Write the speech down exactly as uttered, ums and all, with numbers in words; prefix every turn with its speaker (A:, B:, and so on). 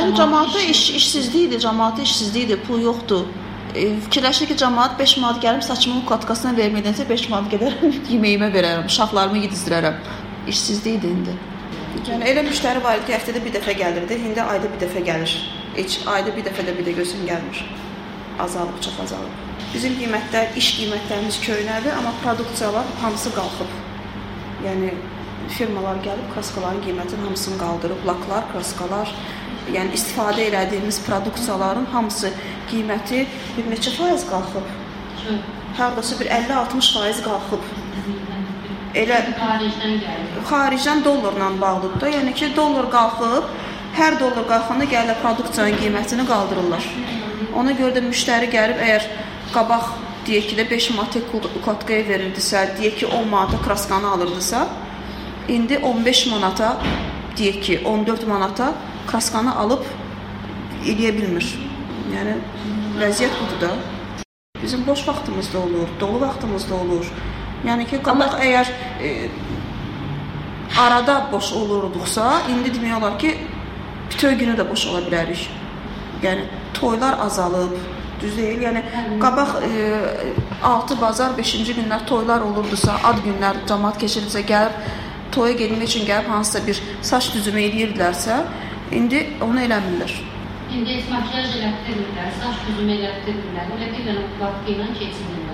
A: Yəni cəmaata iş işsizlikdir, cəmaata işsizlikdir, pul yoxdur. E, fikirləşir ki, cəmaat beş manat gəlib saçımın katkasına verməkdənsə beş manat gedərəm, yeməyimə verərəm, uşaqlarımı yedizdirərəm. İşsizlikdir indi. Yəni elə müştəri var ki, həftədə bir dəfə gəlirdi, indi ayda bir dəfə gəlir. Heç ayda bir dəfə də bir də gözüm gəlmir. Azalıb, çox azalıb. Bizim qiymətlər, iş qiymətlərimiz köhnədir, amma produksiyalar hamısı qalxıb. Yəni firmalar gəlib kraskaların qiymətinin hamısını qaldırıb, laklar, kraskalar, yəni istifadə elədiyimiz produksiyaların hamısı qiyməti bir neçə faiz qalxıb. Hərdəsə bir əlli altmış faiz qalxıb. Elə
B: xaricdən gəlir.
A: Xaricdən dollarla bağlıdır da. Yəni ki, dollar qalxıb, hər dollar qalxanda gəlirlər produksiyanın qiymətini qaldırırlar. Ona görə də müştəri gəlib, əgər qabaq deyək ki də beş manata kotkaya verirdisə, deyək ki on manata kraskanı alırdısa, indi on beş manata, deyək ki on dörd manata kraskanı alıb eləyə bilmir. Yəni vəziyyət budur da. Bizim boş vaxtımızda olur, dolu vaxtımızda olur. Yəni ki, qabaq amma əgər e, arada boş olurduqsa, indi demək olar ki, bütöv günü də boş ola bilərik. Yəni toylar azalıb, düz deyil. Yəni qabaq e, altı bazar, beşinci günlər toylar olurdusa, ad günlər cəmaət keçirirsə, gəlib toya getmək üçün gəlib hansısa bir saç düzümü eləyirdilərsə, indi onu eləmirlər.
B: İndi heç makyaj elətdirmirlər, saç düzümü elətdirmirlər, elə bir dənə vaxtı ilə keçirirlər.